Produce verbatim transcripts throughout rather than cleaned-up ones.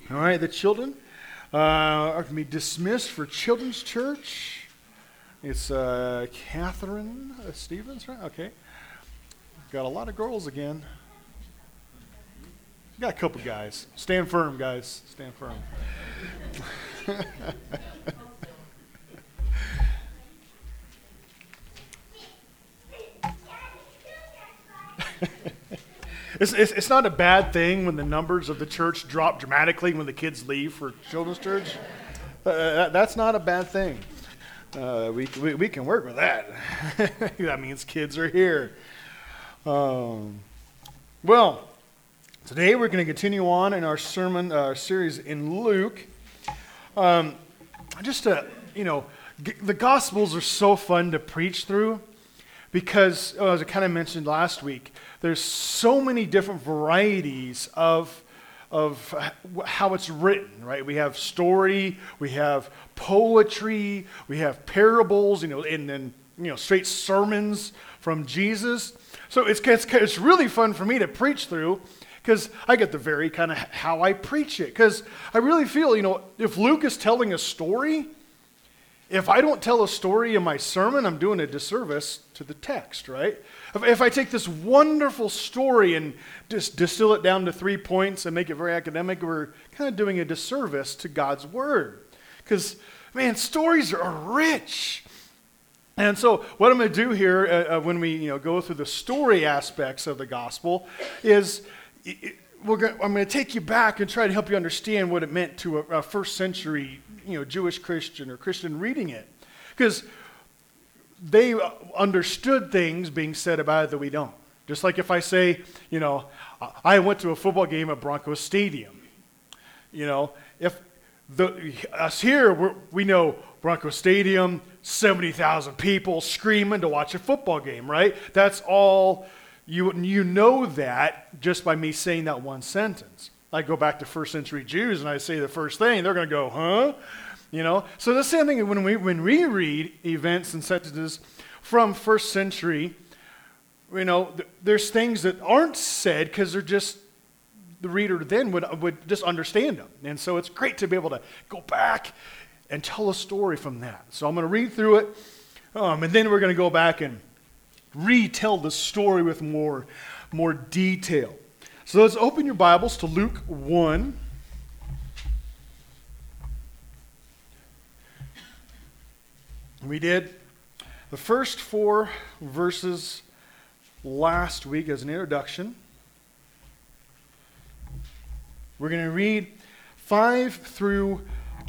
All right, the children uh, are going to be dismissed for Children's Church. It's uh, Catherine uh, Stevens, right? Okay. Got a lot of girls again. Got a couple guys. Stand firm, guys. Stand firm. It's, it's, it's not a bad thing when the numbers of the church drop dramatically when the kids leave for Children's Church. Uh, that, that's not a bad thing. Uh, we, we we can work with that. That means kids are here. Um, well, today we're going to continue on in our sermon uh, series in Luke. Um, just to, you know, g- the Gospels are so fun to preach through because, oh, as I kind of mentioned last week, there's so many different varieties of of how it's written, right? We have story, we have poetry, we have parables, you know, and then, you know, straight sermons from Jesus. So it's, it's, it's really fun for me to preach through because I get the very kind of how I preach it. Because I really feel, you know, if Luke is telling a story, if I don't tell a story in my sermon, I'm doing a disservice to the text, right? If, if I take this wonderful story and just distill it down to three points and make it very academic, we're kind of doing a disservice to God's Word. Because, man, stories are rich. And so what I'm going to do here uh, uh, when we you know, go through the story aspects of the gospel is it, we're gonna, I'm going to take you back and try to help you understand what it meant to a, a first century you know, Jewish Christian or Christian reading it. Because they understood things being said about it that we don't. Just like if I say, you know, I went to a football game at Broncos Stadium. You know, if the us here, we're, we know Broncos Stadium, seventy thousand people screaming to watch a football game, right? That's all, you you know that just by me saying that one sentence. I go back to first century Jews and I say the first thing, they're going to go, huh? You know, so the same thing when we when we read events and sentences from first century, you know, th- there's things that aren't said because they're just, the reader then would would just understand them. And so it's great to be able to go back and tell a story from that. So I'm going to read through it, um, and then we're going to go back and retell the story with more, more detail. So let's open your Bibles to Luke one. We did the first four verses last week as an introduction. We're going to read five through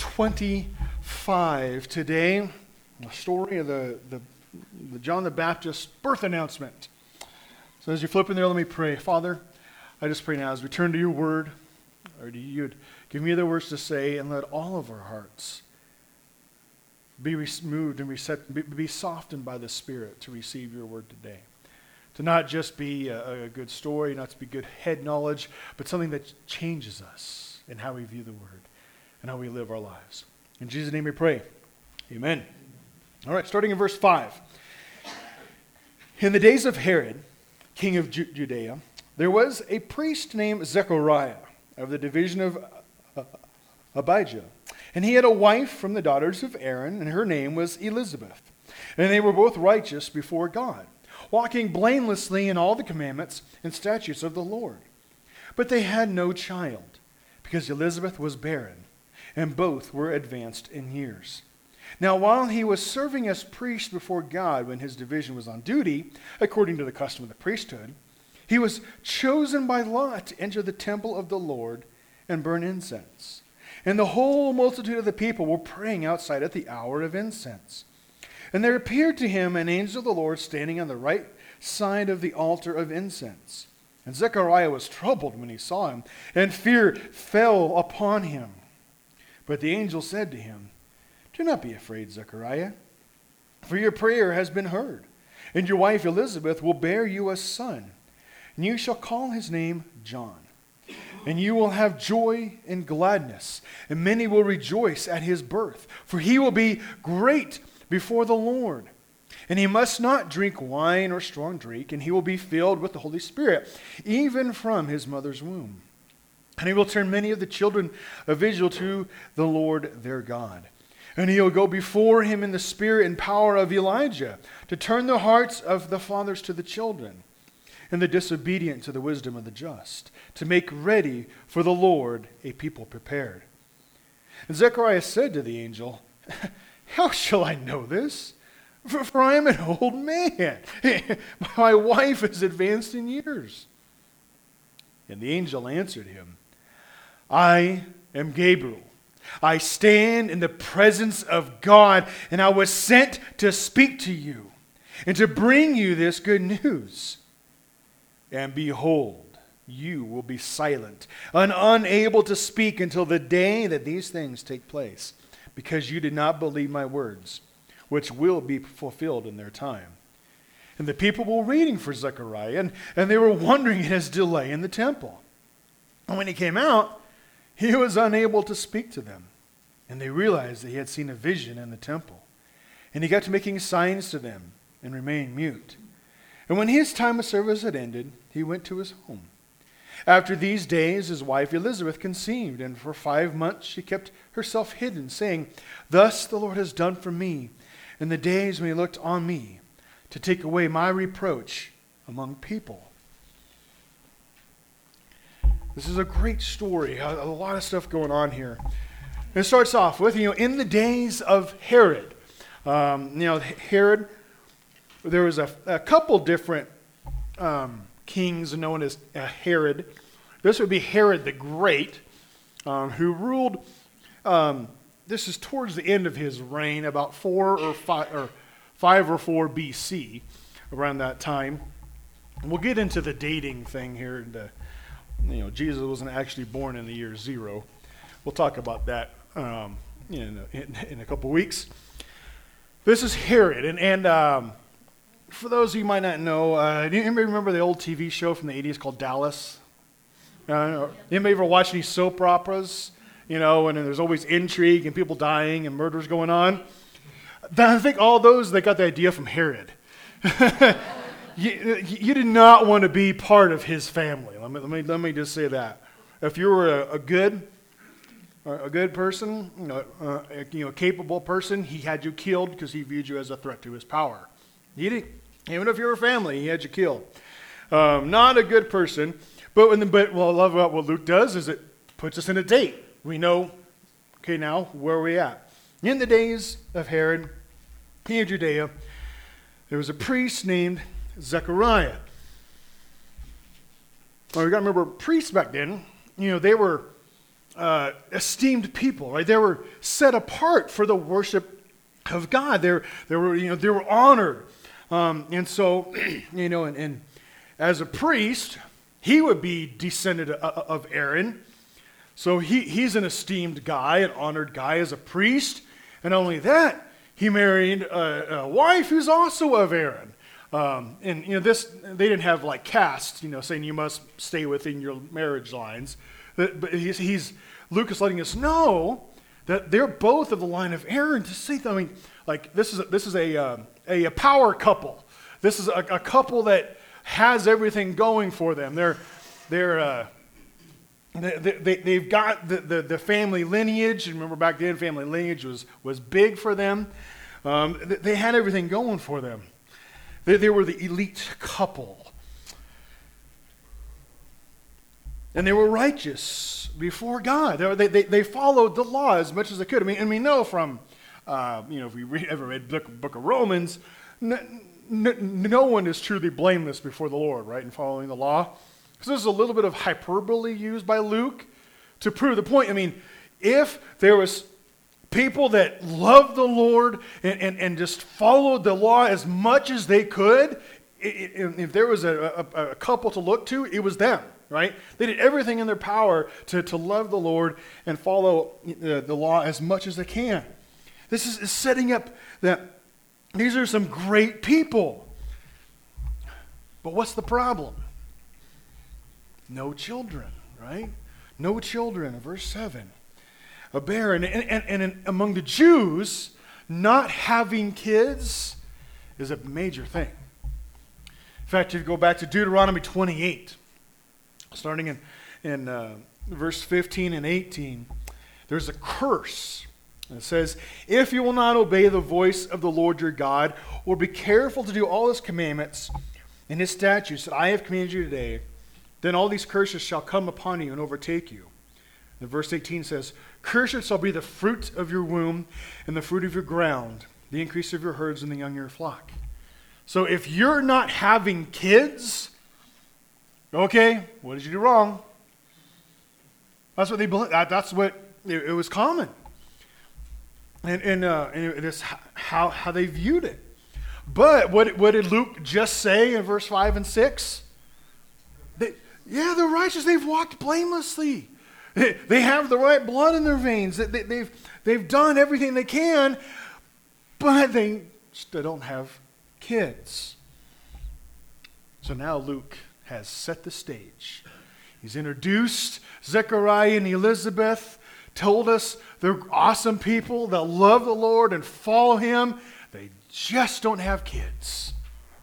twenty-five today. The story of the, the, the John the Baptist's birth announcement. So as you flip in there, let me pray. Father, I just pray now as we turn to your word, or to you'd give me the words to say, and let all of our hearts be moved and reset, be, be softened by the Spirit to receive your word today. To not just be a, a good story, not to be good head knowledge, but something that changes us in how we view the word and how we live our lives. In Jesus' name we pray. Amen. All right, starting in verse five. In the days of Herod, king of Ju- Judea, there was a priest named Zechariah of the division of uh, Abijah. And he had a wife from the daughters of Aaron, and her name was Elizabeth. And they were both righteous before God, walking blamelessly in all the commandments and statutes of the Lord. But they had no child, because Elizabeth was barren, and both were advanced in years. Now while he was serving as priest before God when his division was on duty, according to the custom of the priesthood, he was chosen by lot to enter the temple of the Lord and burn incense. And the whole multitude of the people were praying outside at the hour of incense. And there appeared to him an angel of the Lord standing on the right side of the altar of incense. And Zechariah was troubled when he saw him, and fear fell upon him. But the angel said to him, "Do not be afraid, Zechariah, for your prayer has been heard, and your wife Elizabeth will bear you a son, and you shall call his name John. And you will have joy and gladness, and many will rejoice at his birth, for he will be great before the Lord. And he must not drink wine or strong drink, and he will be filled with the Holy Spirit, even from his mother's womb. And he will turn many of the children of Israel to the Lord their God. And he will go before him in the spirit and power of Elijah, to turn the hearts of the fathers to the children, and the disobedient to the wisdom of the just, to make ready for the Lord a people prepared. And Zechariah said to the angel, how shall I know this? For, for I am an old man. My wife is advanced in years. And the angel answered him, I am Gabriel. I stand in the presence of God, and I was sent to speak to you and to bring you this good news. And behold, you will be silent and unable to speak until the day that these things take place, because you did not believe my words, which will be fulfilled in their time. And the people were waiting for Zechariah, and, and they were wondering at his delay in the temple. And when he came out, he was unable to speak to them. And they realized that he had seen a vision in the temple. And he got to making signs to them and remained mute. And when his time of service had ended, he went to his home. After these days, his wife Elizabeth conceived, and for five months she kept herself hidden, saying, thus the Lord has done for me in the days when he looked on me, to take away my reproach among people. This is a great story, a, a lot of stuff going on here. And it starts off with, you know, in the days of Herod. Um, you know, Herod, there was a, a couple different um, kings known as uh, Herod. This would be Herod the Great, um, who ruled, um, this is towards the end of his reign, about four or five or five or four B C, around that time. And we'll get into the dating thing here. And the, you know, Jesus wasn't actually born in the year zero. We'll talk about that um, in, in, in a couple weeks. This is Herod, and and um, for those of you who might not know, uh, do you anybody remember the old T V show from the eighties called Dallas? Uh, anybody ever watch any soap operas? You know, and there's always intrigue and people dying and murders going on. I think all those, they got the idea from Herod. you, you did not want to be part of his family. Let me let me let me just say that. If you were a, a good a good person, you know, uh, a, you know, a capable person, he had you killed because he viewed you as a threat to his power. He didn't, even if you were family, he had you killed. Um, not a good person. But when the, but what I love about what Luke does is it puts us in a date. We know, okay, now where are we at? In the days of Herod, king of Judea, there was a priest named Zechariah. Well, we got to remember, priests back then, you know, they were uh, esteemed people, right? They were set apart for the worship of God. They were, they were, you know, they were honored, um, and so, you know, and, and as a priest, he would be descended of Aaron. So he, he's an esteemed guy, an honored guy as a priest. And not only that, he married a, a wife who's also of Aaron. Um, and, you know, this, they didn't have like castes, you know, saying you must stay within your marriage lines. But, but he's, he's, Luke is letting us know that they're both of the line of Aaron to see. I mean, like this is a, this is a, uh, a, a power couple. This is a, a couple that has everything going for them. They're, they're, uh, They, they, they've got the, the, the family lineage. And remember back then, family lineage was, was big for them. Um, they, they had everything going for them. They, they were the elite couple. And they were righteous before God. They, they, they followed the law as much as they could. I mean, and we know from, uh, you know, if we read, ever read the book, book of Romans, no, no, no one is truly blameless before the Lord, right, in following the law. So there's a little bit of hyperbole used by Luke to prove the point. I mean, if there was people that loved the Lord and, and, and just followed the law as much as they could, it, it, if there was a, a, a couple to look to, it was them, right? They did everything in their power to, to love the Lord and follow the, the law as much as they can. This is, is setting up that these are some great people. But what's the problem? No children, right? No children, verse seven. A barren. And, and, and in, among the Jews, not having kids is a major thing. In fact, if you go back to Deuteronomy twenty-eight, starting in, in uh, verse fifteen and eighteen, there's a curse. It says, if you will not obey the voice of the Lord your God, or be careful to do all his commandments and his statutes that I have commanded you today, then all these curses shall come upon you and overtake you. And verse eighteen says, cursed shall be the fruit of your womb and the fruit of your ground, the increase of your herds and the young of your flock. So if you're not having kids, okay, what did you do wrong? That's what they believe. That's what it, it was common. And, and, uh, and it is how, how they viewed it. But what, what did Luke just say in verse five and six? They, yeah, they're righteous. They've walked blamelessly. They, they have the right blood in their veins. They, they, they've, they've done everything they can, but they still don't have kids. So now Luke has set the stage. He's introduced Zechariah and Elizabeth, told us they're awesome people that love the Lord and follow him. They just don't have kids.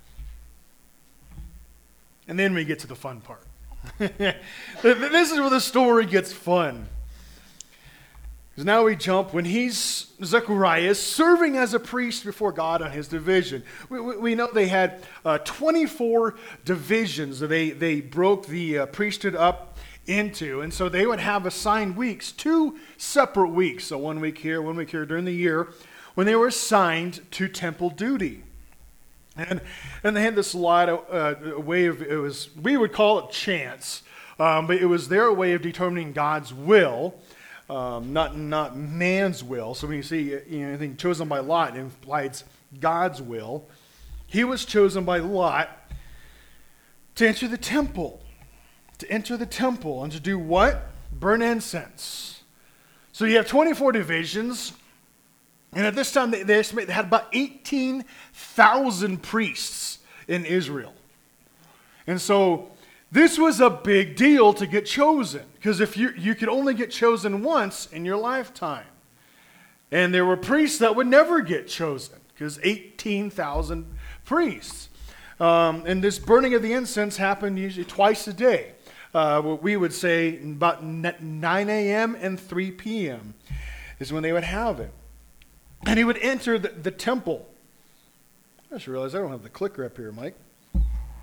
And then we get to the fun part. This is where the story gets fun. Because now we jump when he's, Zechariah is serving as a priest before God on his division. We, we, we know they had uh, twenty-four divisions that they, they broke the uh, priesthood up into. And so they would have assigned weeks, two separate weeks. So one week here, one week here during the year, when they were assigned to temple duty. And and they had this lot of uh, way of, it was, we would call it chance, um, but it was their way of determining God's will, um, not not man's will. So when you see you know, anything chosen by Lot, it implies God's will. He was chosen by Lot to enter the temple. To enter the temple and to do what? Burn incense. So you have twenty-four divisions. And at this time, they, they estimate they had about eighteen thousand priests in Israel. And so this was a big deal to get chosen. Because if you, you could only get chosen once in your lifetime. And there were priests that would never get chosen. Because eighteen thousand priests. Um, and this burning of the incense happened usually twice a day. Uh, what we would say about nine a.m. and three p.m. is when they would have it. And he would enter the, the temple. I just realized I don't have the clicker up here, Mike. You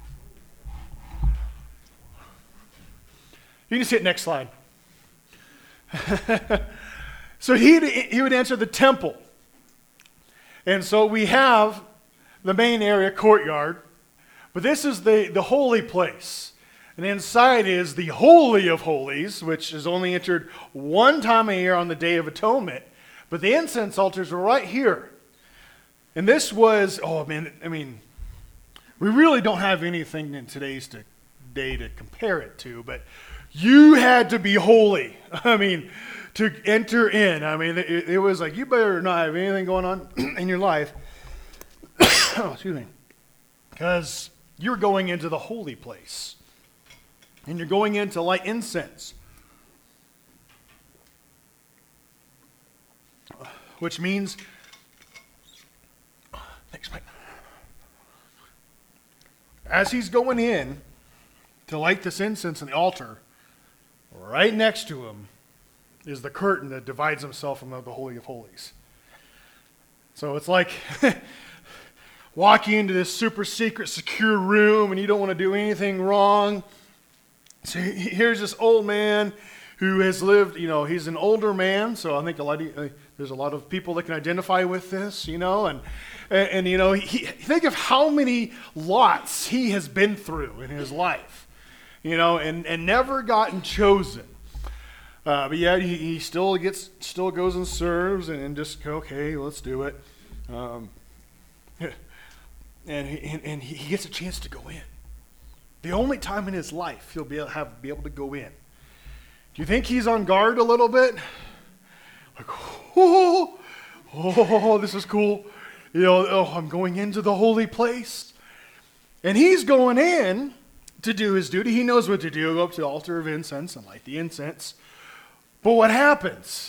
can just hit next slide. So he he would enter the temple. And so we have the main area, courtyard. But this is the, the holy place. And inside is the Holy of Holies, which is only entered one time a year on the Day of Atonement. But the incense altars were right here. And this was, oh man, I mean, we really don't have anything in today's to, day to compare it to, but you had to be holy. I mean, to enter in. I mean, it, it was like, you better not have anything going on in your life. Oh, excuse me. Because you're going into the holy place. And you're going in to light incense. Which means, thanks, Mike. As he's going in to light this incense in the altar, right next to him is the curtain that divides himself from the Holy of Holies. So it's like walking into this super secret, secure room, and you don't want to do anything wrong. So here's this old man who has lived, you know, he's an older man, so I think a lot of, uh, there's a lot of people that can identify with this, you know, and, and, and you know, he, think of how many lots he has been through in his life, you know, and, and never gotten chosen. Uh, but yet he, he still gets, still goes and serves and, and just, okay, let's do it. Um, and, he, and he gets a chance to go in. The only time in his life he'll be able, have, be able to go in. Do you think he's on guard a little bit? Like, oh, oh, this is cool. You know, oh, I'm going into the holy place. And he's going in to do his duty. He knows what to do. Go up to the altar of incense and light the incense. But what happens?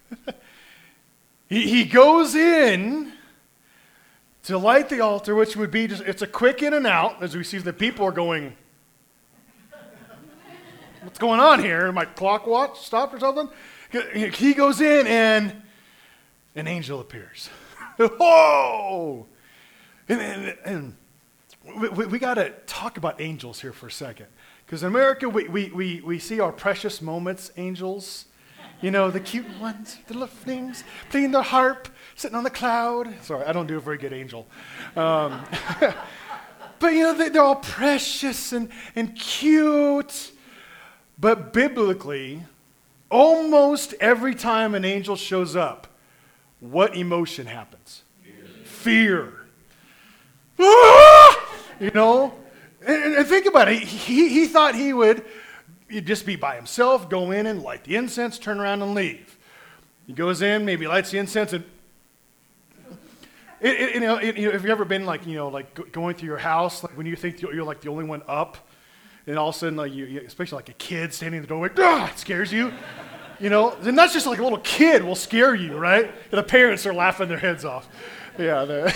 he, he goes in to light the altar, which would be just, it's a quick in and out, as we see the people are going. what's going on here? My clock watch stopped or something? He goes in and an angel appears. Whoa! And, and, and we, we got to talk about angels here for a second. Because in America, we, we, we, we see our precious moments, angels. You know, the cute ones, the little things, playing their harp, sitting on the cloud. Sorry, I don't do a very good angel. Um, but, you know, they, they're all precious and, and cute. But biblically, almost every time an angel shows up, what emotion happens? Fear. Fear. Ah! You know? And, and think about it. He, he thought he would just be by himself, go in and light the incense, turn around and leave. He goes in, maybe lights the incense, and it, it, you know, it, you know, have you ever been like, you know, like going through your house, like when you think you're, you're like the only one up, and all of a sudden, like you, you, especially like a kid standing in the doorway, ah, it scares you. You know, and that's just like a little kid will scare you, right? And the parents are laughing their heads off. Yeah.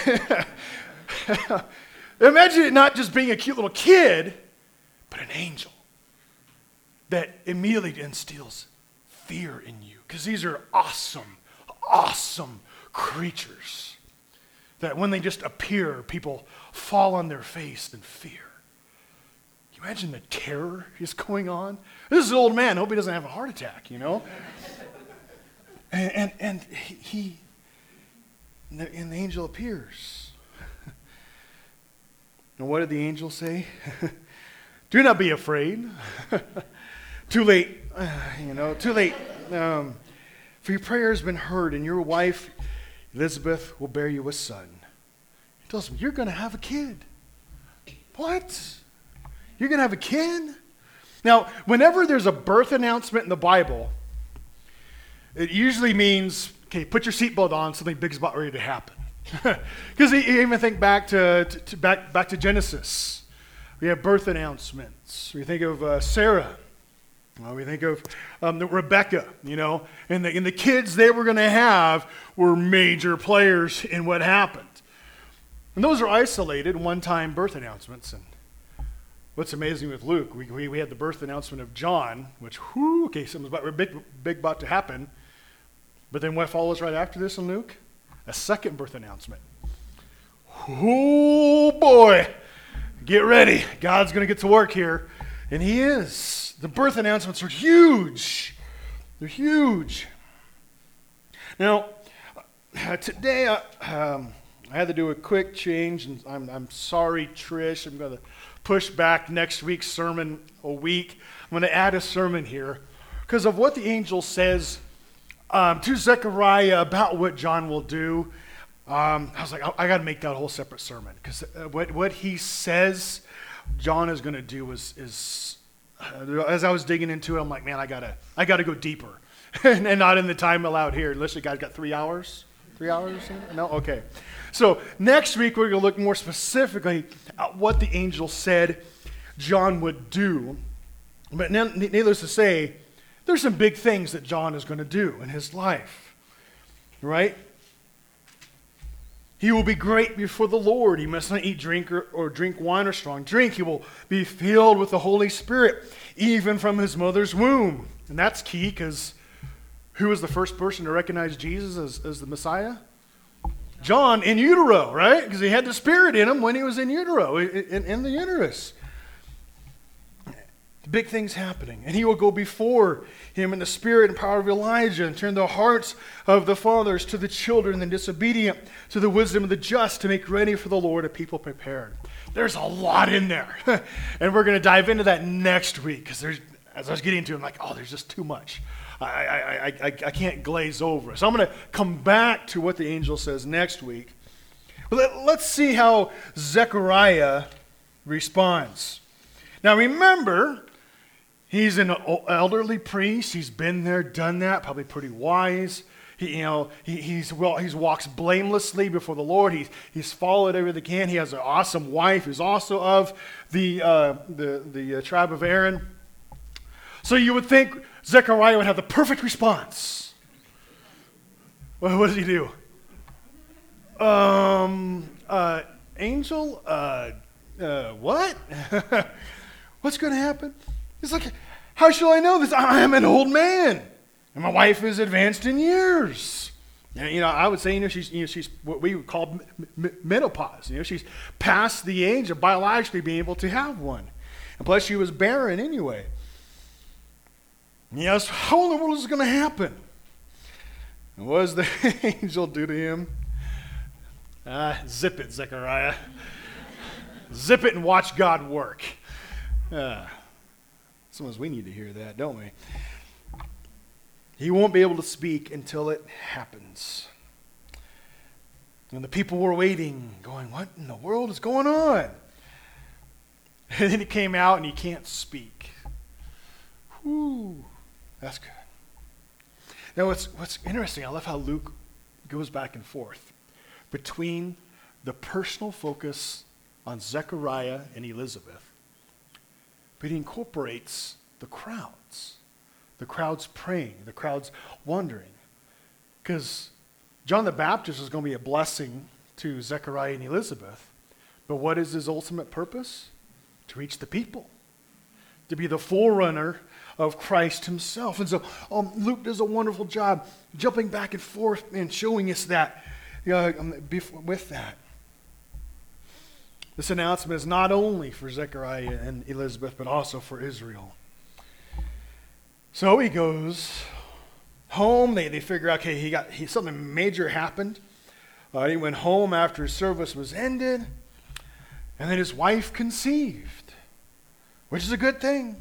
Imagine it not just being a cute little kid, but an angel that immediately instills fear in you. Because these are awesome, awesome creatures that when they just appear, people fall on their face in fear. Can you imagine the terror is going on? This is an old man. I hope he doesn't have a heart attack, you know? and, and, and he, and the, and the angel appears. And what did the angel say? Do not be afraid. Too late, uh, you know, too late. Um, for your prayer has been heard, and your wife, Elizabeth, will bear you a son. He tells him, you're going to have a kid. What? You're going to have a kid? Now, whenever there's a birth announcement in the Bible, it usually means, okay, put your seatbelt on, something big's about ready to happen. Because you even think back to, to, to back, back to Genesis. We have birth announcements. We think of uh, Sarah. Well, we think of um, the Rebecca, you know, and the, and the kids they were going to have were major players in what happened. And those are isolated one-time birth announcements. And what's amazing with Luke, we, we, we had the birth announcement of John, which, whoo, okay, something's about, big, big about to happen. But then what follows right after this in Luke? A second birth announcement. Oh, boy. Get ready. God's going to get to work here. And he is. The birth announcements are huge. They're huge. Now, uh, today uh, um, I had to do a quick change, and I'm, I'm sorry, Trish. I'm going to push back next week's sermon a week. I'm going to add a sermon here because of what the angel says um, to Zechariah about what John will do. Um, I was like, I, I got to make that a whole separate sermon because uh, what, what he says John is going to do is, is uh, as I was digging into it, I'm like, man, I gotta, I gotta go deeper, and, and not in the time allowed here. Unless you guys got three hours, three hours? No, okay. So next week we're going to look more specifically at what the angel said John would do. But needless to say, there's some big things that John is going to do in his life, right? He will be great before the Lord. He must not eat drink or, or drink wine or strong drink. He will be filled with the Holy Spirit, even from his mother's womb. And that's key because who was the first person to recognize Jesus as, as the Messiah? John in utero, right? Because he had the Spirit in him when he was in utero, in, in the uterus. Big things happening. And he will go before him in the spirit and power of Elijah and turn the hearts of the fathers to the children and disobedient to the wisdom of the just to make ready for the Lord a people prepared. There's a lot in there. And we're going to dive into that next week because there's, as I was getting into it, I'm like, oh, there's just too much. I, I, I, I, I can't glaze over it. So I'm going to come back to what the angel says next week. But let, let's see how Zechariah responds. Now remember, he's an elderly priest. He's been there, done that, probably pretty wise. He, you know, he, he's well, he's walks blamelessly before the Lord. He's he's followed everything he can. He has an awesome wife who's also of the uh, the the uh, tribe of Aaron. So you would think Zechariah would have the perfect response. Well, what does he do? Um, uh, angel, uh, uh, what? What's going to happen? It's like, How shall I know this? I am an old man, and my wife is advanced in years. And, you know, I would say, you know, she's, you know, she's what we would call m- m- menopause. You know, she's past the age of biologically being able to have one. And plus, she was barren anyway. And he asked, how in the world is this going to happen? And what does the angel do to him? Ah, zip it, Zechariah. Zip it and watch God work. Ah, sometimes we need to hear that, don't we? He won't be able to speak until it happens. And the people were waiting, going, what in the world is going on? And then he came out and he can't speak. Whew, that's good. Now, what's, what's interesting, I love how Luke goes back and forth between the personal focus on Zechariah and Elizabeth, but he incorporates the crowds. The crowds praying, the crowds wondering. Because John the Baptist is going to be a blessing to Zechariah and Elizabeth, but what is his ultimate purpose? To reach the people, to be the forerunner of Christ himself. And so um, Luke does a wonderful job jumping back and forth and showing us that, you know, um, with that. This announcement is not only for Zechariah and Elizabeth, but also for Israel. So he goes home. They, they figure out, okay, he got he, something major happened. Uh, he went home after his service was ended. And then his wife conceived, which is a good thing.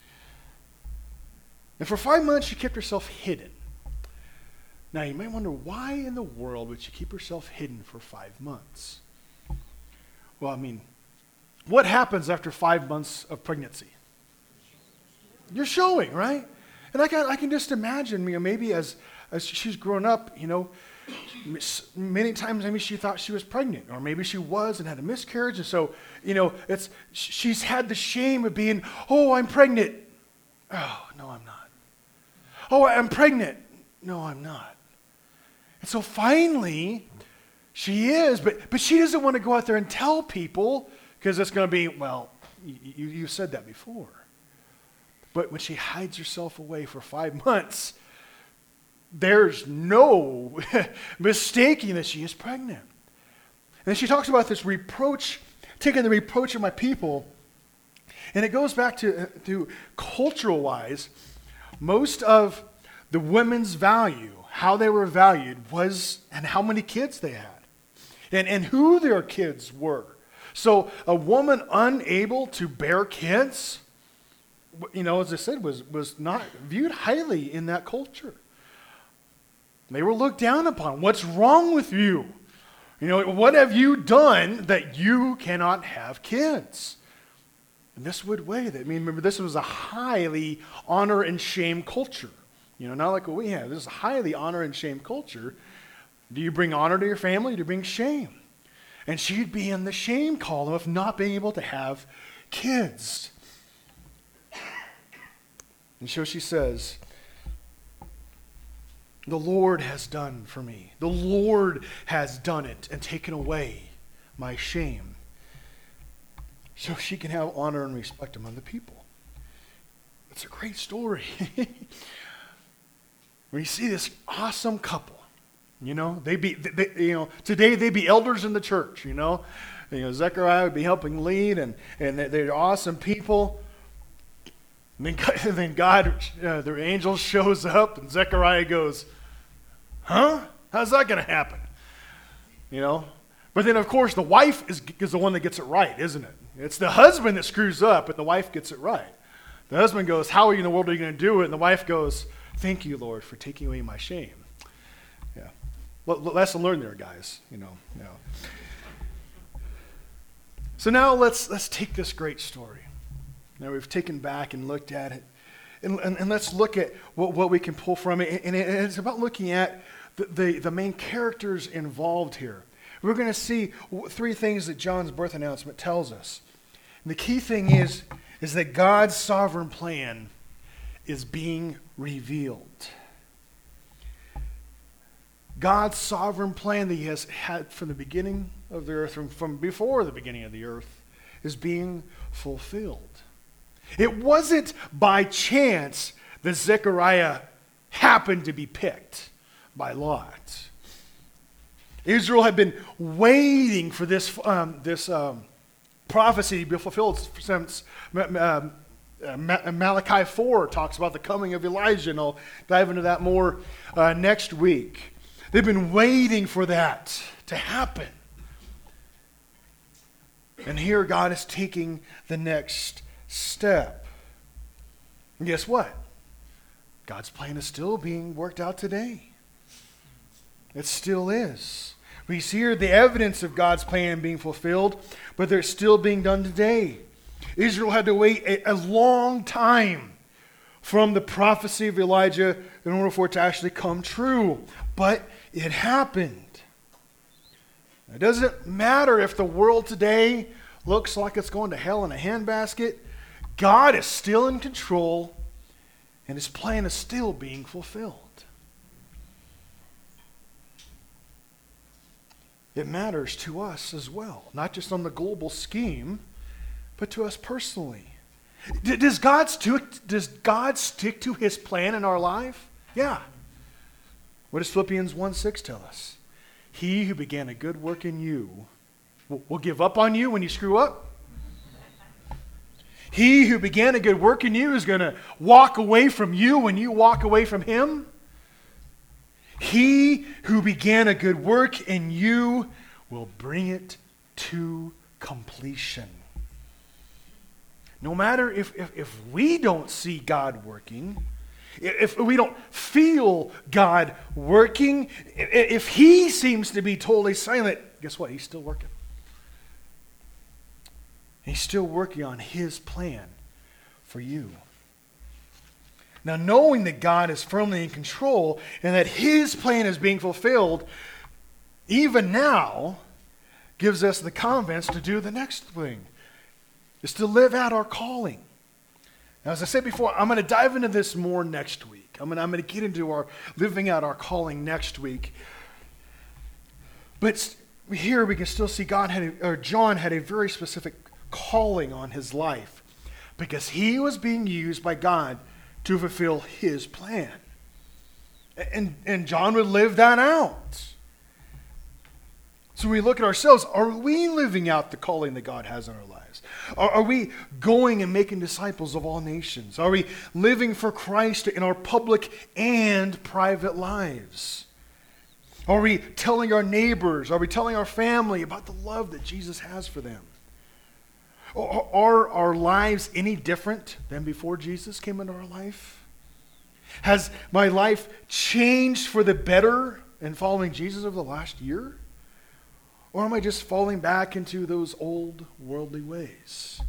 And for five months, she kept herself hidden. Now, you might wonder, why in the world would she keep herself hidden for five months? Well, I mean, what happens after five months of pregnancy? You're showing, right? And I can, I can just imagine, you know, maybe as, as she's grown up, you know, many times maybe she thought she was pregnant, or maybe she was and had a miscarriage, and so, you know, it's she's had the shame of being, oh, I'm pregnant. Oh, no, I'm not. Oh, I'm pregnant. No, I'm not. And so finally, she is, but but she doesn't want to go out there and tell people, because it's going to be, well, you, you said that before. But when she hides herself away for five months, there's no mistaking that she is pregnant. And she talks about this reproach, taking the reproach of my people. And it goes back to, to cultural-wise, most of the women's value, how they were valued, was and how many kids they had. And, and who their kids were. So a woman unable to bear kids, you know, as I said, was, was not viewed highly in that culture. They were looked down upon. What's wrong with you? You know, what have you done that you cannot have kids? And this would weigh that. I mean, remember, this was a highly honor and shame culture. You know, not like what we have. This is a highly honor and shame culture. Do you bring honor to your family? Or do you bring shame? And she'd be in the shame column of not being able to have kids. And so she says, the Lord has done for me. The Lord has done it and taken away my shame. So she can have honor and respect among the people. It's a great story. We see this awesome couple. You know, they be, they, you know, today they be elders in the church, you know. You know, Zechariah would be helping lead, and, and they're awesome people. And then God, and then God uh, the angel shows up, and Zechariah goes, huh? How's that going to happen? You know? But then, of course, the wife is, is the one that gets it right, isn't it? It's the husband that screws up, but the wife gets it right. The husband goes, how in the world are you going to do it? And the wife goes, thank you, Lord, for taking away my shame. Yeah. Well, lesson learned there, guys. You know, you know. So now let's let's take this great story. Now we've taken back and looked at it. And, and, and let's look at what, what we can pull from it. And, it, and it's about looking at the, the, the main characters involved here. We're going to see three things that John's birth announcement tells us. And the key thing is, is that God's sovereign plan is being revealed. God's sovereign plan that he has had from the beginning of the earth, from, from before the beginning of the earth, is being fulfilled. It wasn't by chance that Zechariah happened to be picked by Lot. Israel had been waiting for this, um, this um, prophecy to be fulfilled since um, Malachi four talks about the coming of Elijah, and I'll dive into that more uh, next week. They've been waiting for that to happen. And here God is taking the next step. And guess what? God's plan is still being worked out today. It still is. We see here the evidence of God's plan being fulfilled, but they're still being done today. Israel had to wait a, a long time from the prophecy of Elijah in order for it to actually come true. But it happened. It doesn't matter if the world today looks like it's going to hell in a handbasket. God is still in control, and his plan is still being fulfilled. It matters to us as well, not just on the global scheme, but to us personally. Does God stick, does God stick to his plan in our life? Yeah. What does Philippians one six tell us? He who began a good work in you will, will give up on you when you screw up. He who began a good work in you is going to walk away from you when you walk away from him. He who began a good work in you will bring it to completion. No matter if, if, if we don't see God working, if we don't feel God working, if he seems to be totally silent, guess what? He's still working. He's still working on his plan for you. Now, knowing that God is firmly in control and that his plan is being fulfilled, even now, gives us the confidence to do the next thing, is to live out our calling. Now, as I said before, I'm going to dive into this more next week. I'm going to, I'm going to get into our living out our calling next week. But here we can still see God had, a, or John had a very specific calling on his life because he was being used by God to fulfill his plan. And, and John would live that out. So we look at ourselves, are we living out the calling that God has in our lives? Are, are we going and making disciples of all nations? Are we living for Christ in our public and private lives? Are we telling our neighbors, are we telling our family about the love that Jesus has for them? Are our lives any different than before Jesus came into our life? Has my life changed for the better in following Jesus over the last year? Or am I just falling back into those old worldly ways?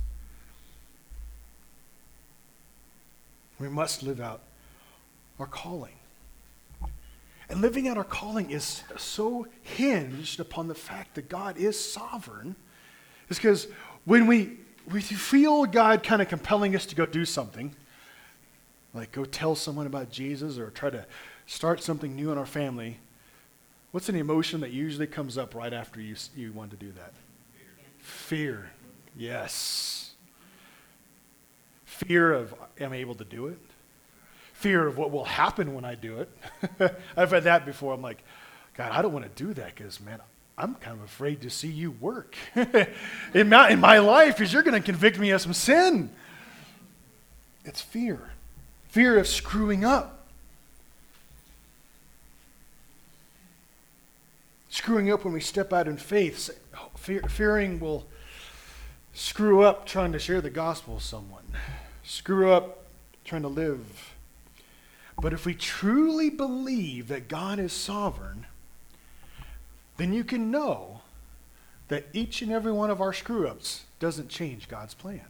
We must live out our calling. And living out our calling is so hinged upon the fact that God is sovereign. It's because when we, we feel God kind of compelling us to go do something, like go tell someone about Jesus or try to start something new in our family, what's an emotion that usually comes up right after you, you want to do that? Fear. Fear. Yes. Fear of, am I able to do it? Fear of what will happen when I do it. I've had that before. I'm like, God, I don't want to do that because, man, I'm kind of afraid to see you work in, my, in my life because you're going to convict me of some sin. It's fear. Fear of screwing up. Screwing up when we step out in faith. Fear, fearing we'll screw up trying to share the gospel with someone. Screw up trying to live. But if we truly believe that God is sovereign, then you can know that each and every one of our screw-ups doesn't change God's plan.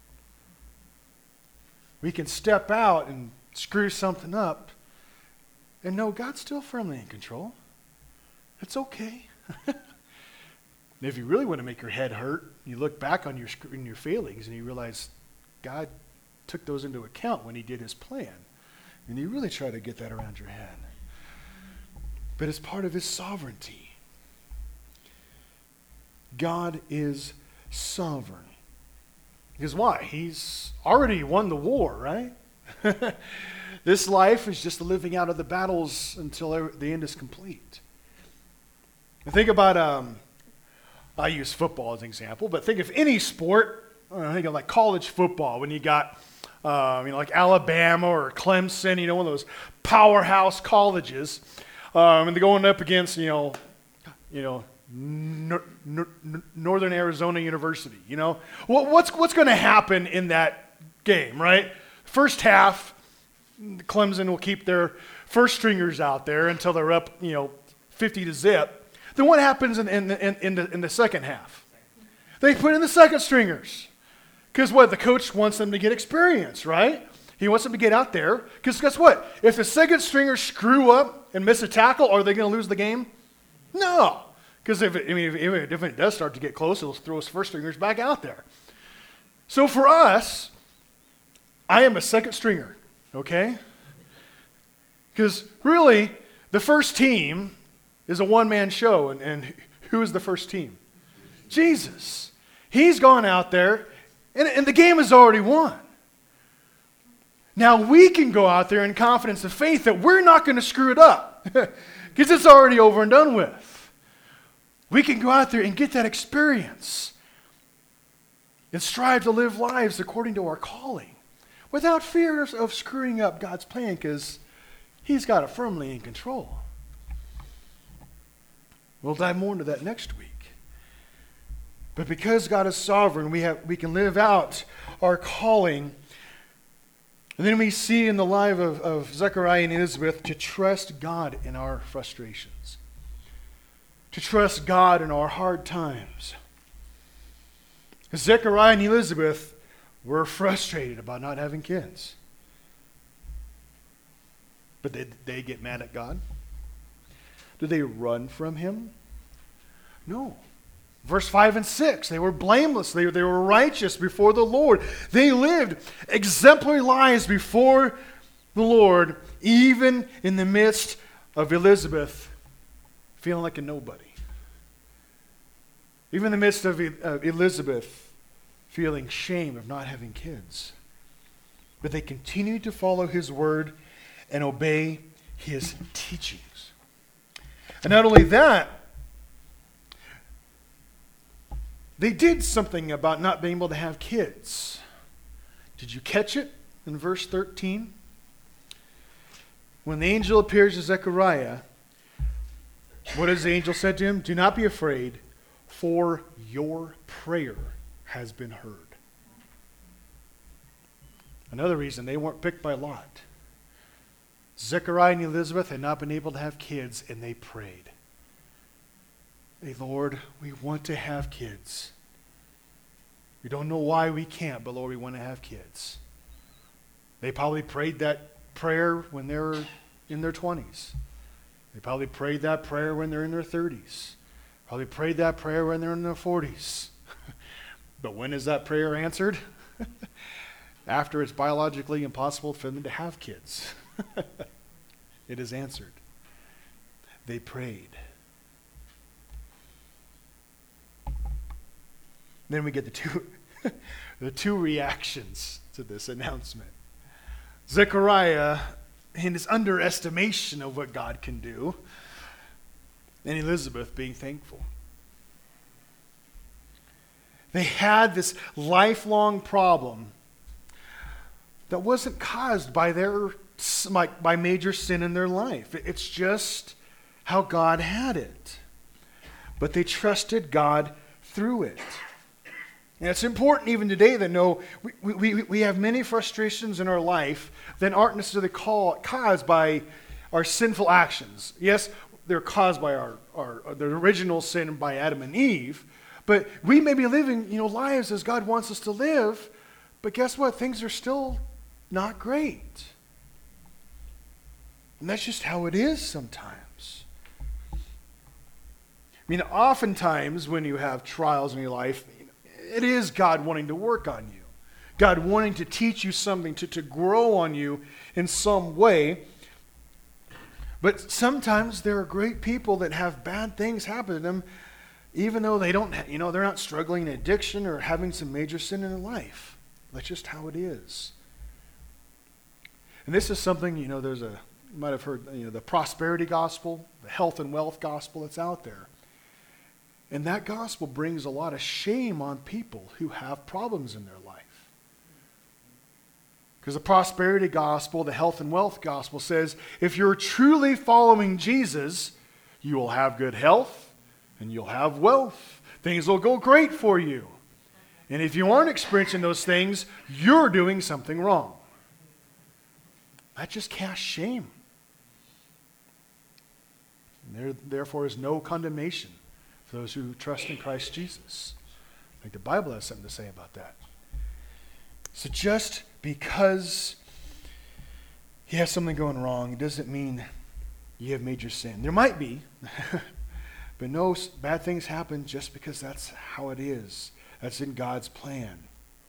We can step out and screw something up and know God's still firmly in control. It's okay. If you really want to make your head hurt, you look back on your, on your failings and you realize God took those into account when he did his plan. And you really try to get that around your head. But it's part of his sovereignty. God is sovereign. Because why? He's already won the war, right? This life is just the living out of the battles until the end is complete. And think about, um, I use football as an example, but think of any sport. I think of like college football when you got, um, you know, like Alabama or Clemson, you know, one of those powerhouse colleges, um, and they're going up against, you know, you know, Nor- Nor- Northern Arizona University. You know, what, what's what's going to happen in that game, right? First half, Clemson will keep their first stringers out there until they're up, you know, fifty to zip. Then what happens in, in, in, in, the, in the second half? They put in the second stringers. Because what? The coach wants them to get experience, right? He wants them to get out there. Because guess what? If the second stringers screw up and miss a tackle, are they going to lose the game? No. Because if, it, I mean, if, if it does start to get close, it'll throw his first stringers back out there. So for us, I am a second stringer, okay? Because really, the first team is a one-man show. And, and who is the first team? Jesus. He's gone out there, and, and the game is already won. Now we can go out there in confidence of faith that we're not going to screw it up. Because it's already over and done with. We can go out there and get that experience and strive to live lives according to our calling without fear of, of screwing up God's plan, because He's got it firmly in control. We'll dive more into that next week. But because God is sovereign, we have we can live out our calling. And then we see in the life of, of Zechariah and Elizabeth to trust God in our frustrations. To trust God in our hard times. Zechariah and Elizabeth were frustrated about not having kids. But did they get mad at God? Did they run from Him? No. Verse five and six, they were blameless. They, they were righteous before the Lord. They lived exemplary lives before the Lord, even in the midst of Elizabeth feeling like a nobody. Even in the midst of uh, Elizabeth feeling shame of not having kids. But they continued to follow His word and obey His teachings. And not only that, they did something about not being able to have kids. Did you catch it in verse thirteen? When the angel appears to Zechariah, what does the angel said to him? Do not be afraid, for your prayer has been heard. Another reason they weren't picked by lot. Zechariah and Elizabeth had not been able to have kids, and they prayed. Hey, Lord, we want to have kids. We don't know why we can't, but Lord, we want to have kids. They probably prayed that prayer when they were in their twenties. They probably prayed that prayer when they're in their thirties. Probably prayed that prayer when they're in their forties. But when is that prayer answered? After it's biologically impossible for them to have kids. It is answered. They prayed. Then we get the two, the two reactions to this announcement. Zechariah, in his underestimation of what God can do, and Elizabeth being thankful. They had this lifelong problem that wasn't caused by their by major sin in their life. It's just how God had it. But they trusted God through it. And it's important even today to know we, we, we have many frustrations in our life that aren't necessarily call, caused by our sinful actions. Yes, they're caused by our, our the original sin by Adam and Eve, but we may be living, you know, lives as God wants us to live, but guess what? Things are still not great. And that's just how it is sometimes. I mean, oftentimes when you have trials in your life, it is God wanting to work on you. God wanting to teach you something, to, to grow on you in some way. But sometimes there are great people that have bad things happen to them even though they don't, you know, they're not struggling in addiction or having some major sin in their life. That's just how it is. And this is something, you know, there's a, you might have heard, you know, the prosperity gospel, the health and wealth gospel that's out there. And that gospel brings a lot of shame on people who have problems in their life. Because the prosperity gospel, the health and wealth gospel says, if you're truly following Jesus, you will have good health and you'll have wealth. Things will go great for you. And if you aren't experiencing those things, you're doing something wrong. That just casts shame. And there, therefore, is no condemnation for those who trust in Christ Jesus. I think the Bible has something to say about that. So just because you have something going wrong, it doesn't mean you have major sin. There might be, but no bad things happen just because that's how it is. That's in God's plan.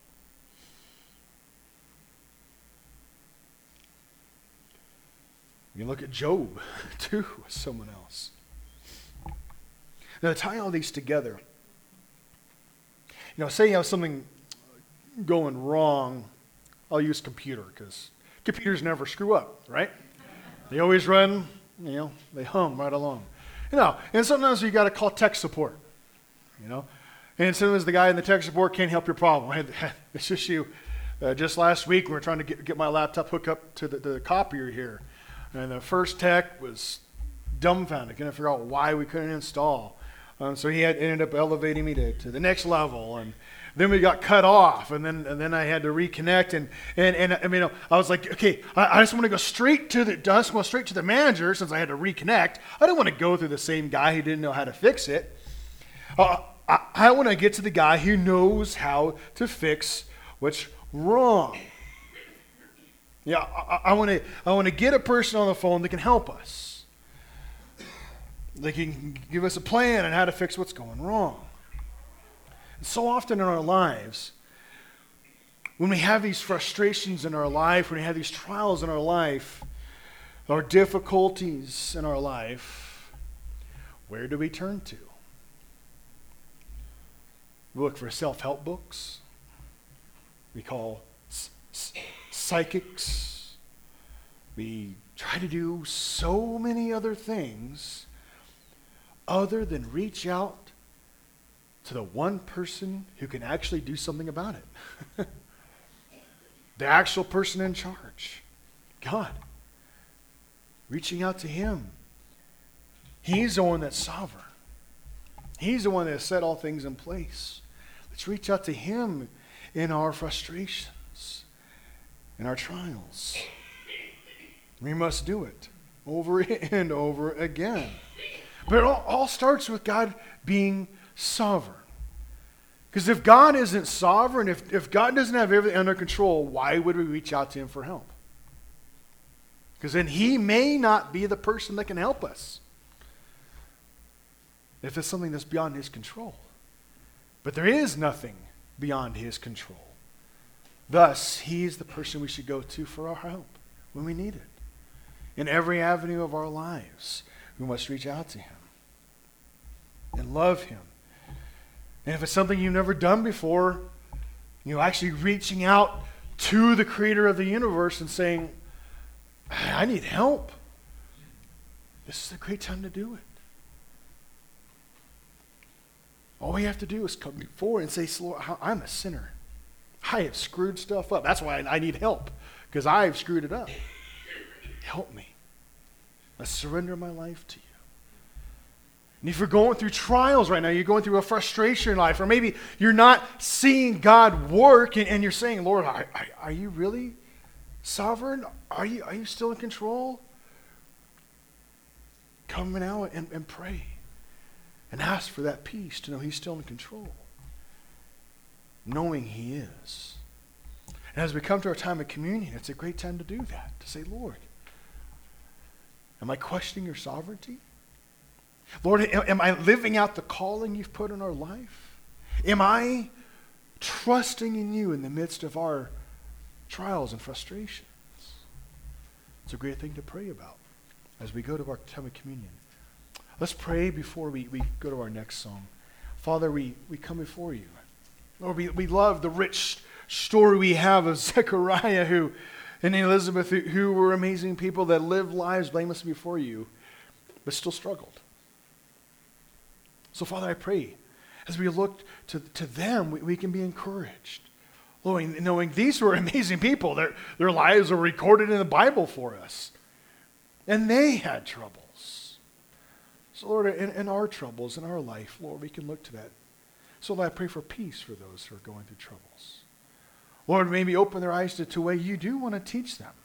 You can look at Job, too, with someone else. Now, to tie all these together, you know, say you have something going wrong, I'll use computer, because computers never screw up, right? They always run, you know, they hum right along. You know, and sometimes you got to call tech support, you know. And sometimes the guy in the tech support can't help your problem. I had this issue uh, just last week. We were trying to get, get my laptop hooked up to the, the copier here. And the first tech was dumbfounded, couldn't figure out why we couldn't install. Um, so he had ended up elevating me to, to the next level, and then we got cut off, and then and then I had to reconnect, and and and I mean I was like, okay, I, I just want to go straight to the I just want straight to the manager since I had to reconnect. I don't want to go through the same guy who didn't know how to fix it. Uh, I, I want to get to the guy who knows how to fix what's wrong. Yeah, I want to I want to get a person on the phone that can help us. They can give us a plan on how to fix what's going wrong. And so often in our lives, when we have these frustrations in our life, when we have these trials in our life, our difficulties in our life, where do we turn to? We look for self-help books. We call s- s- psychics. We try to do so many other things other than reach out to the one person who can actually do something about it. The actual person in charge, God. Reaching out to him. He's the one that's sovereign. He's the one that has set all things in place. Let's reach out to him in our frustrations, in our trials. We must do it over and over again. But it all, all starts with God being sovereign. Because if God isn't sovereign, if, if God doesn't have everything under control, why would we reach out to him for help? Because then he may not be the person that can help us if it's something that's beyond his control. But there is nothing beyond his control. Thus, he is the person we should go to for our help when we need it. In every avenue of our lives, we must reach out to him and love him. And if it's something you've never done before, you know, actually reaching out to the creator of the universe and saying, I need help. This is a great time to do it. All we have to do is come forward and say, Lord, I'm a sinner. I have screwed stuff up. That's why I need help, because I've screwed it up. Help me. I surrender my life to you. And if you're going through trials right now, you're going through a frustration in life, or maybe you're not seeing God work, and, and you're saying, Lord, are, are you really sovereign? Are you, are you still in control? Come now and, and pray. And ask for that peace to know he's still in control. Knowing he is. And as we come to our time of communion, it's a great time to do that. To say, Lord, am I questioning your sovereignty? Lord, am I living out the calling you've put in our life? Am I trusting in you in the midst of our trials and frustrations? It's a great thing to pray about as we go to our time of communion. Let's pray before we, we go to our next song. Father, we, we come before you. Lord, we, we love the rich story we have of Zechariah who, and Elizabeth, who, who were amazing people that lived lives blameless before you, but still struggled. So, Father, I pray, as we look to, to them, we, we can be encouraged. Knowing, knowing these were amazing people. Their, their lives are recorded in the Bible for us. And they had troubles. So, Lord, in, in our troubles, in our life, Lord, we can look to that. So, Lord, I pray for peace for those who are going through troubles. Lord, maybe open their eyes to, to a way you do want to teach them.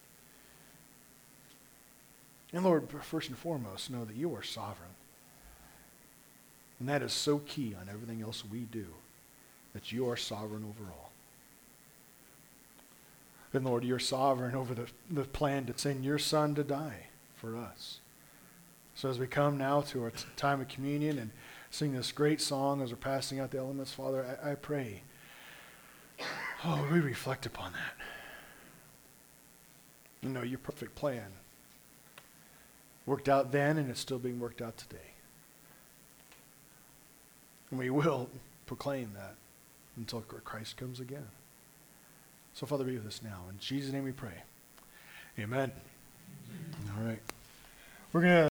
And Lord, first and foremost, know that you are sovereign. And that is so key on everything else we do, that you are sovereign over all. And Lord, you're sovereign over the, the plan to send your Son to die for us. So as we come now to our t- time of communion and sing this great song as we're passing out the elements, Father, I, I pray, oh, we reflect upon that. You know, your perfect plan worked out then, and it's still being worked out today. And we will proclaim that until Christ comes again. So, Father, be with us now. In Jesus' name we pray. Amen. All right. We're going to